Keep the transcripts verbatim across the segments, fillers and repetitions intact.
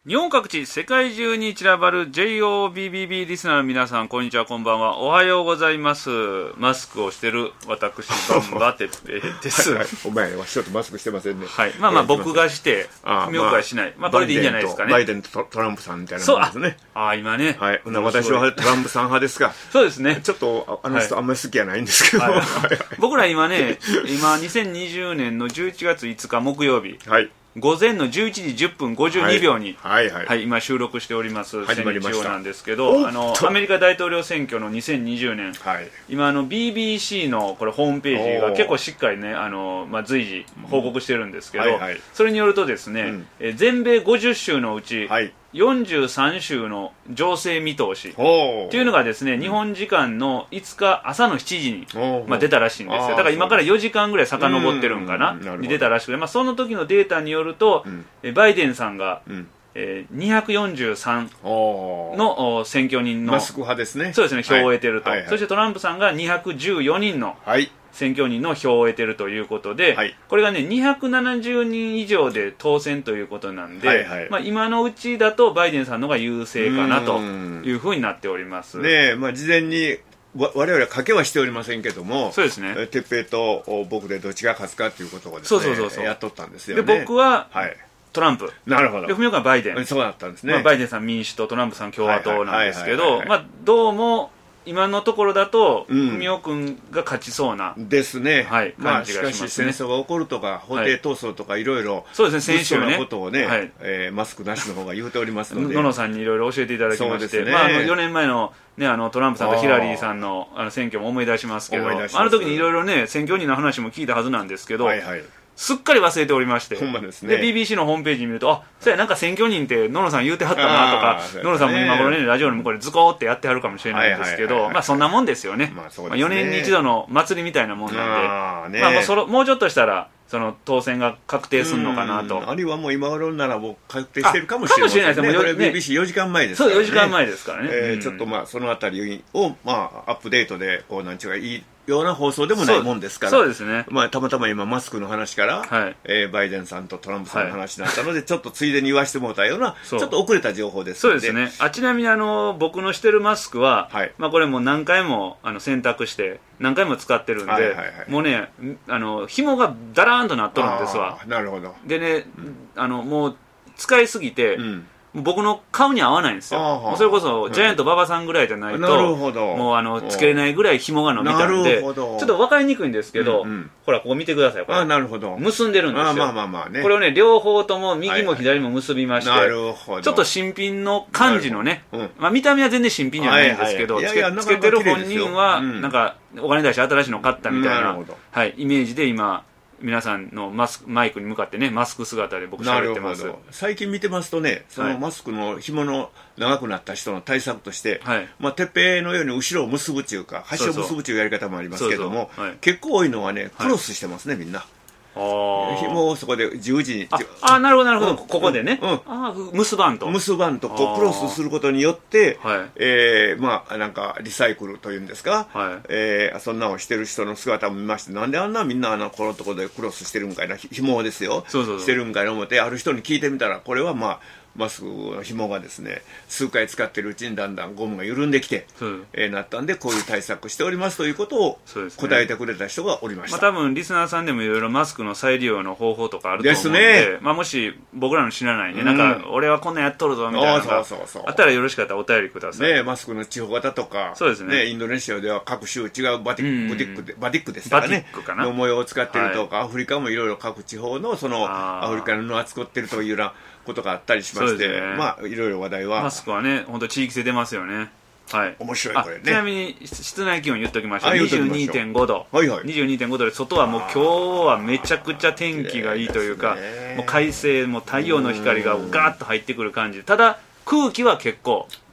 日本各地、世界中に散らばる ジェイオービービービー リスナーの皆さん、こんにちは、こんばんは。おはようございます。マスクをしてる私、バンバテッペです。 はいはい、お前はちょっとマスクしてませんね。 はい。まあまあ、僕がして、文句はしない。まあ、これでいいんじゃないですかね。 バイデンとトランプさんみたいなもんですね。 ああ、今ね。 はい。私はトランプさん派ですが。 そうですね。 ちょっと、あの人あんまり好きじゃないんですけど。 僕ら今ね、今、にせんにじゅうねんのじゅういちがついつか木曜日。はい。午前のじゅういちじじゅっぷんごじゅうにびょうに、はいはいはいはい、今収録しております戦時中なんですけど、あのアメリカ大統領選挙のにせんにじゅうねん、はい、今あの ビービーシー のこれホームページが結構しっかりねあの、まあ、随時報告してるんですけど、うんはいはい、それによるとですね、うん、え全米ごじゅっ州のうち、はいよんじゅうさん州の情勢見通しというのがですね、日本時間のいつか朝のしちじに、まあ、出たらしいんですよ。だから今からよじかんぐらい遡ってるんかなに出たらしくて、まあ、その時のデータによると、うん、バイデンさんが、うんえー、にひゃくよんじゅうさんの選挙人のマスク派ですね。 そうですね、票を得てると、はいはいはい、そしてトランプさんがにひゃくじゅうよにんの、はい選挙人の票を得てるということで、はい、これがねにひゃくななじゅうにん以上で当選ということなんで、はいはいまあ、今のうちだとバイデンさんの方が優勢かなというふうになっております。 ねえ、まあ、事前に我々は賭けはしておりませんけども、 そうですね。 哲平と僕でどっちが勝つかということをですね、そうそうそうそうやっとったんですよね。 で僕は、はいトランプ。 なるほど。 で、文岡はバイデン。 そうだったんですね。 まあ、バイデンさん民主党、トランプさん共和党なんですけど、まあ、どうも、今のところだと、文雄君が勝ちそうな、 うん、ですね。 はい、感じがしますね。 まあ、しかし戦争が起こるとか、法廷闘争とかいろいろ、 そうですね、先週ね。 物騒なことをね、はいえー、マスクなしの方が言うておりますので。 野野さんにいろいろ教えていただきまして、ねまあ、あのよねんまえの、ね、あのトランプさんとヒラリーさんのあの選挙も思い出しますけど、あの時にいろいろね、選挙人の話も聞いたはずなんですけど、はいはいすっかり忘れておりまして、 ほんまですね、 で ビービーシー のホームページ見ると、あそうや、なんか選挙人って野野さん言うてはったなとか、野野さんも今頃ね、ラジオの向こうでズコーってやってはるかもしれないんですけど、まあそんなもんですよね、まあそうですね、よねんに一度の祭りみたいなもんなんで、あ、ねまあ、もうそろもうちょっとしたら、その当選が確定するのかなと。 あるいはもう今頃ならもう確定してるかもしれないですね。かもしれないですね。これ ビービーシーよじかんまえですからね。 そう、よじかんまえですからね。 えー、ちょっとまあそのあたりをまあアップデートでこうなんちゅうかいいような放送でもないもんですから。 そうですね。 まあたまたま今マスクの話から、はいえー、バイデンさんとトランプさんの話になったので、はい、ちょっとついでに言わせてもらったようなちょっと遅れた情報ですので。 そうですね。あちなみにあの僕のしてるマスクは、はい、まあこれも何回もあの選択して何回も使ってるんで、はいはいはい、もうねあの紐がダラーンとなっとるんですわ。 なるほど。 でね、うん、あのもう使いすぎて。うん僕の顔に合わないんですよ。もうそれこそジャイアント馬場さんぐらいじゃないと、なるほどもうあのつけれないぐらい紐が伸びたんで、ちょっと分かりにくいんですけど、うんうん、ほらここ見てください。これあなるほど結んでるんですよ。あまあまあまあね、 これをね両方とも右も左も結びまして、はいはい、なるほどちょっと新品の感じのね、うんまあ、見た目は全然新品じゃないんですけど、つけてる本人はなんかお金出して新しいの買ったみたいな、はい、イメージで今。皆さんのマスクマイクに向かってねマスク姿で僕喋ってます。 最近見てますとねそのマスクの紐の長くなった人の対策として、はいまあ、てっぺいのように後ろを結ぶというか端を結ぶというやり方もありますけどもそうそう、はい、結構多いのはねクロスしてますね、はい、みんな。紐をそこで十字にああなるほどなるほど、うん、ここでね、うん、あ結ばんと結ばんとこうクロスすることによって、はいえー、まあなんかリサイクルというんですか、はいえー、そんなをしてる人の姿を見まして、なんであんなみんなあのこのところでクロスしてるんかいな、紐ですよそうそうそうしてるんかいな思ってある人に聞いてみたら、これはまあマスクの紐がですね数回使ってるうちにだんだんゴムが緩んできて、うんえー、なったんでこういう対策しておりますということを答えてくれた人がおりました。 まあ、多分リスナーさんでもいろいろマスクの再利用の方法とかあると思うので、ですねまあ、もし僕らの知らないね、うん、なんか俺はこんなんやっとるぞみたいなのがあったらよろしかったらお便りください。 ね、マスクの地方型とかそうです、ねね、インドネシアでは各州違うバティック、うん、バティックでバティックですからねの模様を使ってるとか、はい、アフリカもいろいろ各地方のそのアフリカの布を扱ってるというようなことがあったりしまして、ね、まあいろいろ話題はマスクはね本当地域性出ますよね。はい、 面白いこれね。 ちなみに室内気温言っときましょう。 にじゅうにてんごど、はいはい、にじゅうにてんごどで外はもう今日はめちゃくちゃ天気がいいというか、もう快晴も太陽の光がガーッと入ってくる感じ。ただ空気は結構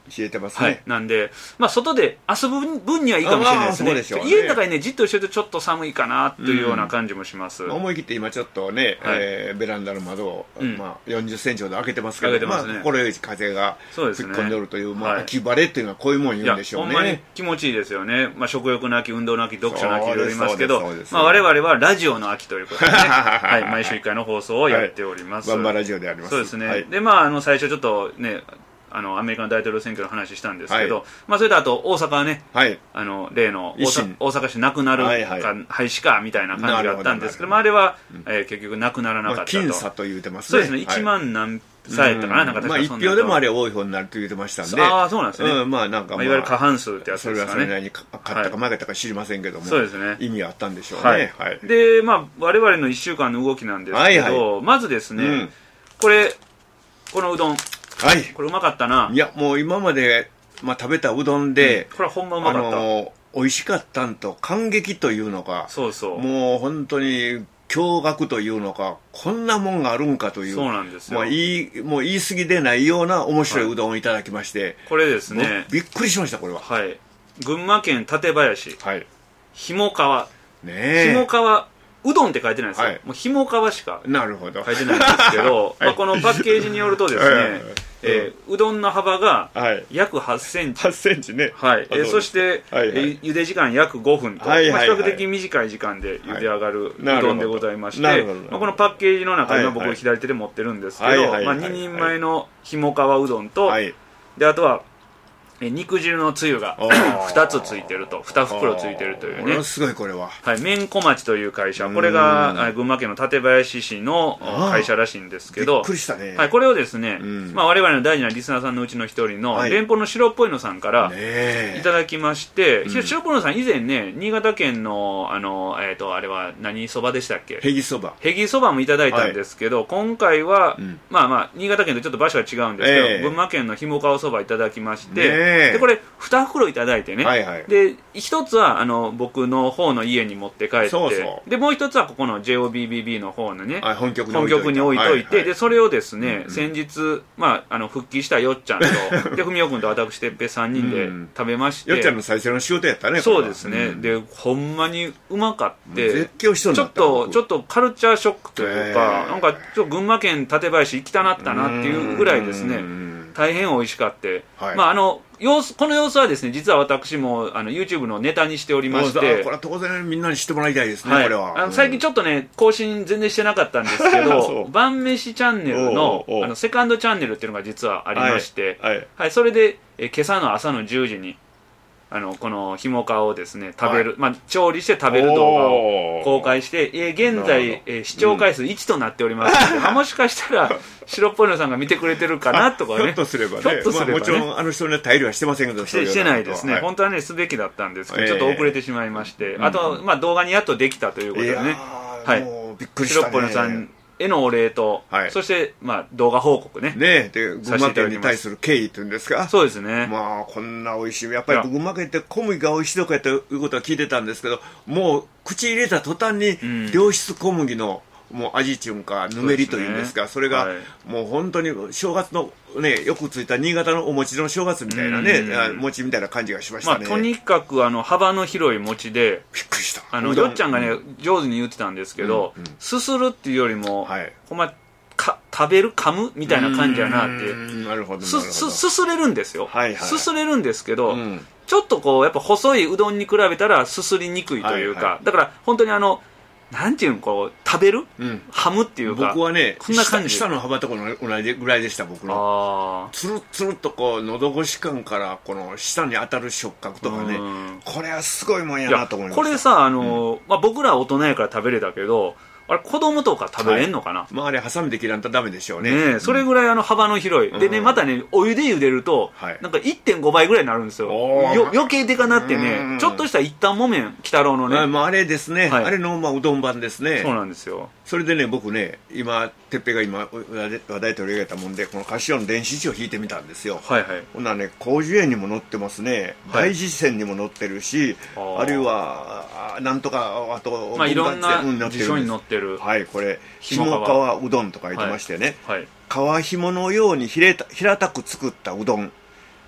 冷えてますね、 はい、なんで、まあ、外で遊ぶ分にはいいかもしれないですね。 ですね家の中にねじっとしてるとちょっと寒いかなというような感じもします、 うん、思い切って今ちょっとね、はい、えー、ベランダの窓を、うん、まあ、よんじゅっセンチほど開けてますけど、 開けてますね、 まあ、心よい風が吹っ込んでおるという、まあ、秋晴れっていうのはこういうもん言うんでしょうね。 ほんまに気持ちいいですよね、まあ、食欲の秋、運動の秋、読書の秋いろいろいますけど、まあ、我々はラジオの秋ということでね、はい、毎週いっかいの放送をやっております。 バンバラジオであります。 そうですね、 はい、 でまあ、あの最初ちょっとねあのアメリカの大統領選挙の話したんですけど、はい、まあ、それとあと大阪はね、はい、あの例の大阪、大阪市なくなるか、はいはい、廃止かみたいな感じがあったんですけど、まあ、あれは、うん、えー、結局なくならなかったと、 まあ、僅差と言うてますね。 そうですね、いちまん何さやったかな、なんかまあ、一票でもあれ多い方になると言ってましたんで、 ああそうなんですね、 うん、まあなんか、まあ、 いわゆる過半数ってやつですかね。 それはそれなりに勝ったか負けたか知りませんけども、 そうですね、 意味あったんでしょうね。 はいはい、でまあ我々のいっしゅうかんの動きなんですけど、はいはい、まずですね、うん、これこのうどん、はい、これうまかったな。 いやもう今まで、まあ、食べたうどんで、 うん、これはほんまうまかった、あの美味しかったんと感激というのか、 そうそうもう本当に驚愕というのか、こんなもんがあるんかという、 そうなんですよ、 まあ、いいもう言い過ぎでないような面白いうどんをいただきまして、はい、 これですね、 びっくりしました。これは、 はい、群馬県館林、はい、ひもかわ、 ね、 ひもかわうどんって書いてないんですよ、はい、もうひもかわしかなるほど書いてないんですけど、はい、まあ、このパッケージによるとですね、はい、えー、うどんの幅が約はちセンチ、 はちセンチね、 はい、えー、そして、はいはい、えー、茹で時間約ごふんと、はいはいはい、まあ、比較的短い時間で茹で上がるうどんでございまして、はい、まあ、このパッケージの中には僕、はいはい、左手で持ってるんですけど、はいはいはい、まあ、ににんまえのひもかわうどんと、はい、であとは肉汁のつゆがふたつついてると、に袋ついてるというね、 ものすごいこれは、 はい、麺小町という会社、これが群馬県の館林市の会社らしいんですけど、 びっくりしたね、 はい、これをですね、うん、まあ、我々の大事なリスナーさんのうちの一人の、はい、連邦の白っぽいのさんからいただきまして、ね、白っぽいのさん以前ね、新潟県のあの、えーと、あれは何そばでしたっけ、 へぎそば、 へぎそばもいただいたんですけど、はい、今回は、うん、まあまあ新潟県とちょっと場所は違うんですけど、えー、群馬県のひもかわそばいただきまして、ね、でこれに袋いただいてね、はいはい、で一つはあの僕の方の家に持って帰って、そうそうでもう一つはここの ジェイオービービービー の方のね、 本局に置いといて、はいはい、でそれをですね、 うんうん、 先日、まあ、あの復帰したよっちゃんとで文雄君と私てっぺさんにんで食べまして、 よっちゃんの最初の仕事やったね。 そうですね、うん、でほんまにうまかって絶叫しとんだった、 ちょっとちょっとカルチャーショックというか、なんかちょっと群馬県館林行きたなったなっていうぐらいですね、大変美味しかって、はい、まああの様子この様子はですね、実は私もあの YouTube のネタにしておりまして、 これは当然みんなに知ってもらいたいですね、 はい、 これはあの最近ちょっとね更新全然してなかったんですけど晩飯チャンネル の, あのセカンドチャンネルっていうのが実はありまして、はいはいはい、それでえ今朝の朝のじゅうじにあのこのひもかわをですね食べる、はい、まあ、調理して食べる動画を公開して、えー、現在、えー、視聴回数いちとなっておりますので、うん、まあ、もしかしたら白っぽいのさんが見てくれてるかなとかね、 ひょっとすればね、まあ、もちろんあの人には頼りはしてませんけど、 してしてないですね、はい、本当はねすべきだったんですけど、ちょっと遅れてしまいまして、えー、あと、まあ、動画にやっとできたということでね、 はい、もうびっくりしたね、 白っぽいのさんへのお礼と、はい、そして、まあ、動画報告ね。 ねで、群馬県に対する敬意というんですか。 そうですね。 まあ、こんな美味しい。やっぱり群馬県って小麦が美味しいとかということは聞いてたんですけど、もう口入れた途端に良質小麦の、もう味っていうかぬめりというんですか、それがもう本当に正月のね、よくついた新潟のお餅の正月みたいなね、餅みたいな感じがしましたね。 まあ、とにかくあの幅の広い餅で、 びっくりした。 あのよっちゃんがね、うん、上手に言ってたんですけど、うんうん、すするっていうよりも、はい、ほんまか食べる噛むみたいな感じやなって。 なるほど。 すすすすれるんですよ。 はいはい、 すすれるんですけど、うん、ちょっとこうやっぱ細いうどんに比べたらすすりにくいというか、はいはい、だから本当にあの。なんていうのこう食べる、うん、ハムっていうか僕はねこんな感じ下の幅とこの同じぐらいでした僕のつるつるっとこう喉越し感からこの下に当たる触覚とかね、これはすごいもんやなと思いました。 これさあの、うんまあ、僕らは大人やから食べれたけどあれ子供とか食べれんのかな、はい、 まああれハサミで切らんとダメでしょうね。 ねえ、うん、それぐらいあの幅の広い、うん、でねまたねお湯で茹でると、はい、なんか いってんご 倍ぐらいになるんですよ。よ余計でかなってねちょっとした一旦木綿鬼太郎のね、 あ、まあ、あれですね、はい、あれのまあうどん版ですね。 そうなんですよ。 それでね僕ね今哲平が今話題取り上げたもんでこのカシオの電子紙を引いてみたんですよ。 はいはい。 ほんならね広辞苑にも載ってますね、はい、大辞典にも載ってるし あ, あるいはなんとかあと、 まあ、いろんな辞書に載ってる、 はい、これひもかわうどんと書いてましてね、はいはい、皮ひものように平た平たく作ったうどん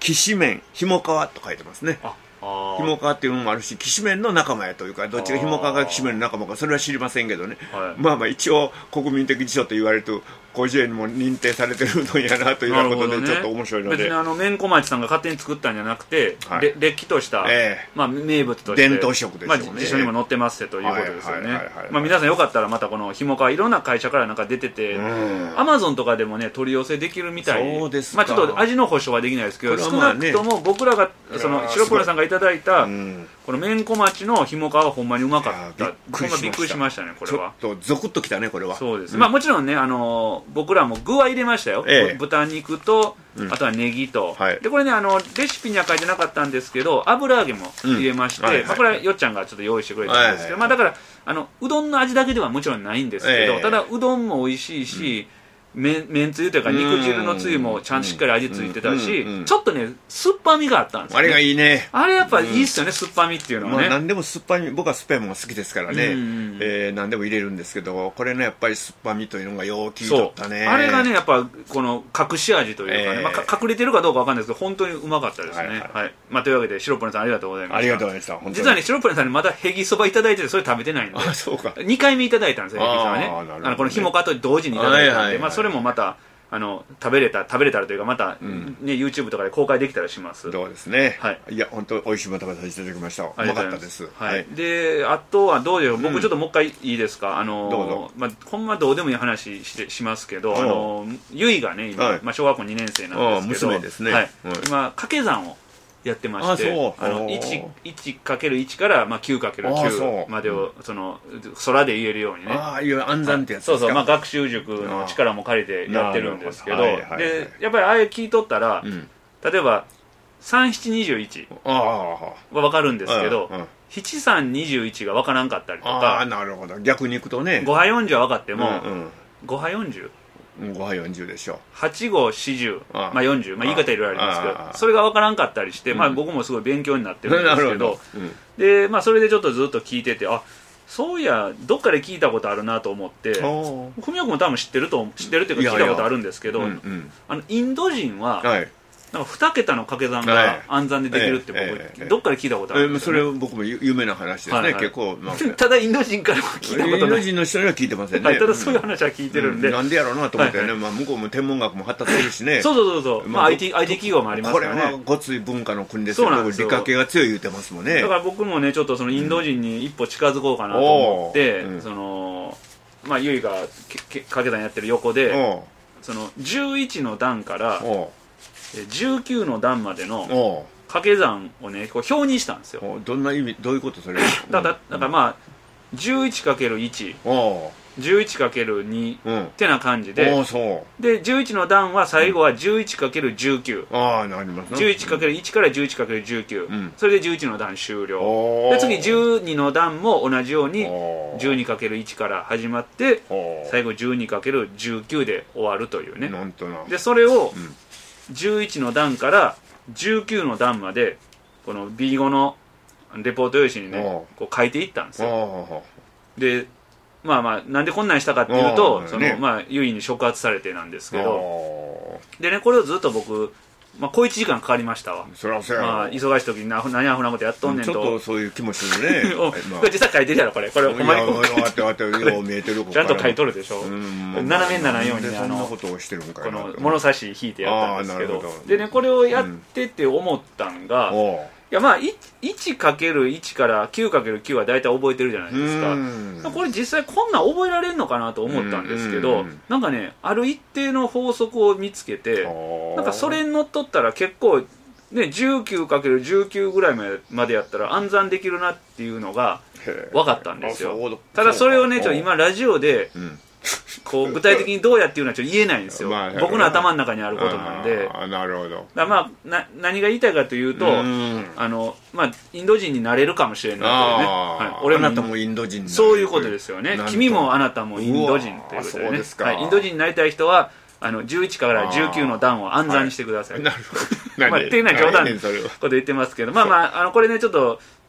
きしめんひもかわと書いてますね。ひもかわっていうのもあるし、きしめんの仲間やというか、どっちがひもかわかきしめんの仲間かそれは知りませんけどね、はい、まあまあ一応国民的辞書と言われると広辞苑にも認定されてるのやなということで、ちょっと面白いので、 別にあのめんこ町さんが勝手に作ったんじゃなくて、はい、れっきとした、えーまあ、名物として伝統食でしょうね、 まあ、辞書にも載ってますということですよね。皆さんよかったらまたこのひもかわいろんな会社からなんか出てて、アマゾンとかでもね取り寄せできるみたい。 そうですか。 まあ、ちょっと味の保証はできないですけど、少なくとも僕らがその白プラさんがいただいたこのめんこ町のひもかわはほんまにうまかった。ほんまびっくりしましたね。これはちょっとゾクッときたねこれは。 そうです、うん、まあもちろんね、あの僕らも具は入れましたよ、ええ、豚肉とあとはネギと、うんはい、でこれねあのレシピには書いてなかったんですけど油揚げも入れまして、うんはいはい、まあ、これはよっちゃんがちょっと用意してくれたんですけど、はいはいはい、まあ、だからあのうどんの味だけではもちろんないんですけど、ええ、ただうどんも美味しいし、うんめ, めんつゆというか肉汁のつゆもちゃんとしっかり味付いてたし、ちょっとね酸っぱみがあったんですよね。 あれがいいね。 あれやっぱいいっすよね、うん、酸っぱみっていうのはね、 まあ、何でも酸っぱみ、僕は酸っぱいものが好きですからね、うん、えー、何でも入れるんですけど、これねやっぱり酸っぱみというのがよう効いとったね。 あれがねやっぱこの隠し味というかね、えーまあ、隠れてるかどうかわかんないですけど本当にうまかったですね。はいはいはい、まあ、というわけで白ポネさんありがとうございました。 ありがとうございました。 実はね白ポネさんにまたへぎそばいただいててそれ食べてないんで、 あそうかにかいめいただいたんですよ、へぎそばね。あのこのひもかと同時にいただいたんで、はいはいはい、まあ、それもまたあの食べれた食べれたらというかまた、うん、ね YouTube とかで公開できたらします。 そうですね。はい。いや本当美味しいもの食べさせていただきました。うまかったです。 はい。はい、であとはどうでしょう。僕ちょっともう一回いいですか。あのどうぞ。 まあほんまどうでもいい話してしますけど、あのゆいがね今、はい、まあ小学校にねん生なんですけど、 娘ですね。 はい。今掛け算をやってまして、あの いちかけるいち から、まあ、きゅうかけるきゅう までをその空で言えるようにね、 ああいう暗算ってやつですか。そうそう、まあ、学習塾の力も借りてやってるんですけど、でやっぱりあれ聞いとったら、うん、例えばさんななにじゅういちは分かるんですけど、うんうん、ななさんにじゅういちが分からんかったりとか、 あなるほど、逆にいくとねごはよんじゅうは分かっても、うんうん、ごはよんじゅうごはよんじゅうでしょう、 はちごよんじゅう、まあ、よんじゅう、まあ、言い方いろいろありますけど、それが分からんかったりして、まあ、僕もすごい勉強になってるんですけど、うん、でまあ、それでちょっとずっと聞いてて、あそういやどっかで聞いたことあるなと思って、文雄君も多分知ってると知ってるっていうか聞いたことあるんですけど、いやいや、うんうん、あのインド人は、はい、なんかに桁の掛け算が暗算でできるって僕、えええ、どっかで聞いたことあるんですよ、ね、 それ僕も有名な話ですね、はいはい、結構、まあ、 ただインド人からも聞いたことない、 インド人の人には聞いてませんね、 はい、ただそういう話は聞いてるんで、 うん、なんでやろうなと思ってね、はいはい、まあ、向こうも天文学も発達してるしねそうそうそうそう、まあ、アイティー アイティー 企業もありますからね、 これはごつい文化の国ですけど理科系が強い言うてますもんね。 だから僕もねちょっとそのインド人に一歩近づこうかなと思って、うん、そのまあゆいが掛け算やってる横でそのじゅういちの段からじゅうきゅうの段までの掛け算をねこう表にしたんですよ。 どんな意味、どういうことそれだだだからまあ じゅういちかけるいち じゅういちかけるに ってな感じで、でじゅういちの段は最後は じゅういちかけるじゅうきゅう、 ああなりますね、 じゅういちかけるいち から じゅういちかけるじゅうきゅう、うん、それでじゅういちの段終了で、次じゅうにの段も同じように じゅうにかけるいち から始まって最後 じゅうにかけるじゅうきゅう で終わるというね。 なんとなでそれをじゅういちの段からじゅうきゅうの段までこの ビーご のレポート用紙にねこう書いていったんですよ。でまあまあなんでこんなんしたかっていうと、そのまあ優位に触発されてなんですけど、でねこれをずっと僕まあ小いちじかんかかりましたわ。 そらそうや、 まあ忙しい時に何何アホなことやっとんねんと、 ちょっとそういう気もするね実際書いてるやろこれ、これほんまにこう見えてるちゃんと書いとるでしょ。斜めにならんようにそんなことをしてるんかいな、 この物差し引いてやったんですけど、でねこれをやってて思ったんが、いやまあ いちかけるいち から きゅうかけるきゅう は大体覚えてるじゃないですか。これ実際こんなん覚えられるのかなと思ったんですけど、なんかねある一定の法則を見つけて、なんかそれにのっとったら結構ね じゅうきゅうかけるじゅうきゅう ぐらいまでやったら暗算できるなっていうのが分かったんですよ。ただそれをねちょっと今ラジオでこう具体的にどうやっていうのはちょっと言えないんですよ、まあ、僕の頭の中にあることなんで。 あなるほど。 だまあな何が言いたいかというと、あのまあインド人になれるかもしれないというね、 はい、俺もあなたもインド人になれる、 そういうことですよね。君もあなたもインド人ということでね、はい、インド人になりたい人はあのじゅういちからじゅうきゅうの段を暗算にしてください。 なるほど。 まあっていうのは冗談のこと言ってますけど、まあまああのこれねちょっと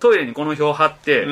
トイレにこの表貼って、うん、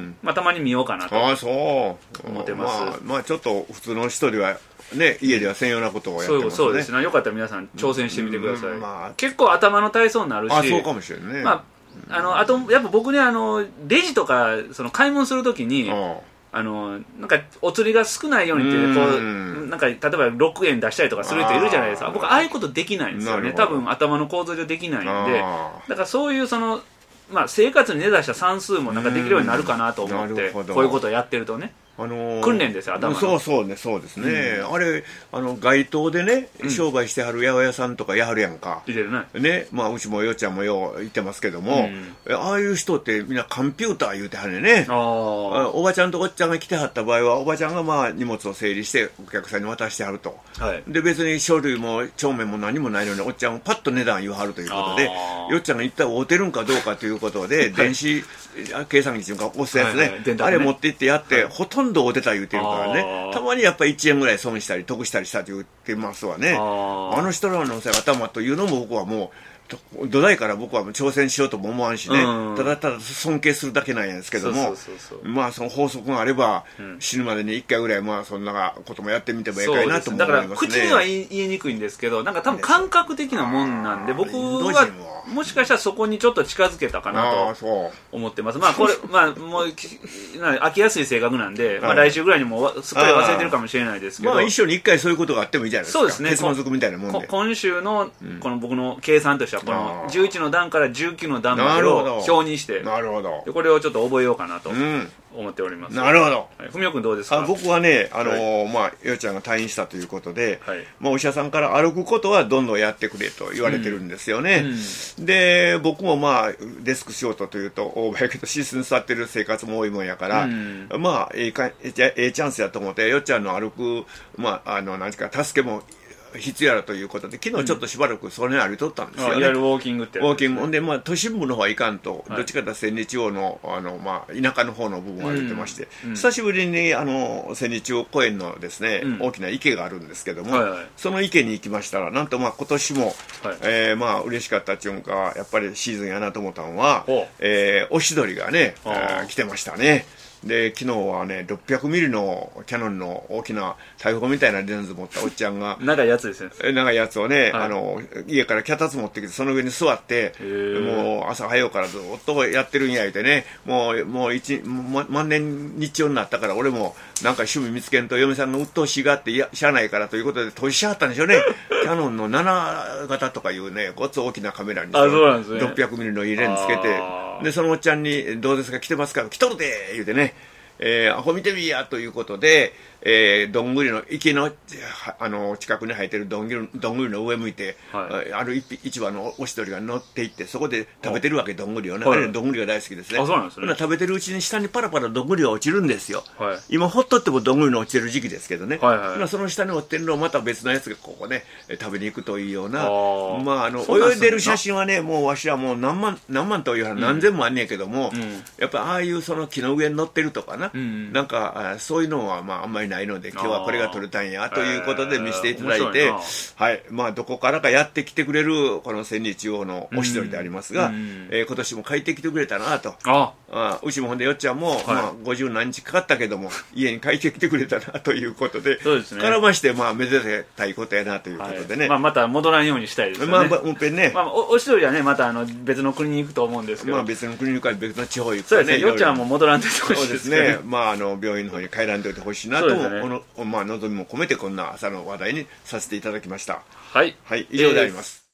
まあ、たまに見ようかなと思ってます。 まあ、まあちょっと普通の人ではね、家では専用なことをやってますね。 そうですね。よかったら皆さん挑戦してみてください。うんまあ、結構頭の体操になるし。 あ、そうかもしれないね。 まあ、あの、あと、やっぱ僕ね、あの、レジとか、その買い物するときに、あの、なんか、お釣りが少ないようにって、こう、なんか、例えばろくえん出したりとかする人いるじゃないですか。僕、ああいうことできないんですよね。多分、頭の構造上できないんで。だから、そういう、その、まあ、生活に根ざした算数もなんかできるようになるかなと思って、こういうことをやってるとね。あのー、訓練ですよ、頭の。 そうそうね、そうですね。うん、あれ、あの、街頭でね、商売してはる八百屋さんとかやはるやんか。 いてるね。 ね、まあ、うちもよっちゃんもよう言ってますけども、うん、ああいう人ってみんなコンピューター言うてはるね。あおばちゃんとおっちゃんが来てはった場合は、おばちゃんがまあ、荷物を整理してお客さんに渡してはると。はい、で、別に書類も帳面も何もないのに、おっちゃんがパッと値段言わはるということで、よっちゃんが一体会うてるんかどうかということで、電子計算機っていうか、押すやつね、はいはいね、あれ持って行ってやって、はい、ほとんど会うてた言うてるからね、たまにやっぱりいちえんぐらい損したり得したりしたって言ってますわね。あ, あの人らの頭というのも僕はもう土台から僕は挑戦しようとも思わんしね、うん、ただただ尊敬するだけなんですけども、まあその法則があれば、うん、死ぬまでにいっかいぐらいまあそんなこともやってみてもいいかいなと思いますね。 だから口には言いにくいんですけど、なんか多分感覚的なもんなんで、僕はもしかしたらそこにちょっと近づけたかなと思ってます。まあこれまあもう飽きやすい性格なんで、まあ来週ぐらいにもすっかり忘れてるかもしれないですけど、 まあ一緒にいっかいそういうことがあってもいいじゃないですか。 そうですね。 鉄の族みたいなもんで。 今週のこの僕の計算としてはこのじゅういちの段からじゅうきゅうの段までを表にして、 なるほど。 これをちょっと覚えようかなと思っております。 なるほど。 ふみおくんどうですか？ あ僕はね、あのーはい、まあよっちゃんが退院したということで、はい、まあお医者さんから歩くことはどんどんやってくれと言われてるんですよね。うん、で僕もまあデスク仕事というと大場やけどシスに座ってる生活も多いもんやから、うん、まあええかええチャンスやと思ってよっちゃんの歩くまああの何か助けも必要やということで昨日ちょっとしばらくそれに歩いとったんですよね。 いわゆるウォーキングってやつですね。ウォーキングほんでまあ都心部の方はいかんと、はい、どっちかというと千里町のあのまあ田舎の方の部分を歩いてまして、うんうん、久しぶりにあの千里町公園のですね、うん、大きな池があるんですけども、はいはい、その池に行きましたらなんとまあ今年も、はいえー、まあ嬉しかったっていうかやっぱりシーズンやなと思ったのは、えー、おしどりがね、えー、来てましたね。で昨日はねろっぴゃくミリのキャノンの大きな大砲みたいなレンズ持ったおっちゃんが長いやつですね。 長いやつをね、はい、あの家から脚立持ってきてその上に座ってもう朝早うからずっとやってるんやいてねもうもう一万年日曜になったから俺もなんか趣味見つけんと嫁さんが鬱陶しがっていやしゃあないからということで閉じしはったんでしょうね。キャノンのなな型とかいうねごっつ大きなカメラにあそうなんですね、 ろっぴゃくミリのいいレンズつけてでそのおっちゃんにどうですか来てますか来とるで言うてねえー、アホ見てみやということで、えー、どんぐりの池のあの近くに生えてるどんぐりどんぐりの上向いて、はい、ある市場のおしどりが乗っていってそこで食べてるわけどんぐりをね、はい、あれどんぐりが大好きですね。 あそうなんですね。 食べてるうちに下にパラパラどんぐりが落ちるんですよ、はい、今ほっとってもどんぐりの落ちてる時期ですけどね、はいはい、その下に落ちてるのをまた別のやつがここね食べに行くというようなあ、まあ、あの泳いでる写真はねもうわしはもう何万何万というような何千もあんねんけども、うん、やっぱああいうその木の上に乗ってるとかな、うん、なんかあそういうのはまああんまりないので今日はこれが撮れたんやということで見せていただいて、はいまあ、どこからかやってきてくれるこの千里中央のおしどりでありますが、うんえー、今年も帰ってきてくれたなとああうちもほんでよっちゃんも、はいまあ、ごじゅう何日かかったけども家に帰ってきてくれたなということでそうです、ね、からましてまあめでたいことやなということでね、はいまあ、 また戻らんようにしたいですよね。まあもっぺんね、まあ、お, おしどりはねまたあの別の国に行くと思うんですけど、まあ、 別の国に行くから別の地方行くからねそうですねよっちゃんも戻らんといてほしいですね。 そうですねまああの病院の方に帰らんといてほしいなと、ねまあ、望みも込めてこんな朝の話題にさせていただきました。 はい、 はい、以上であります。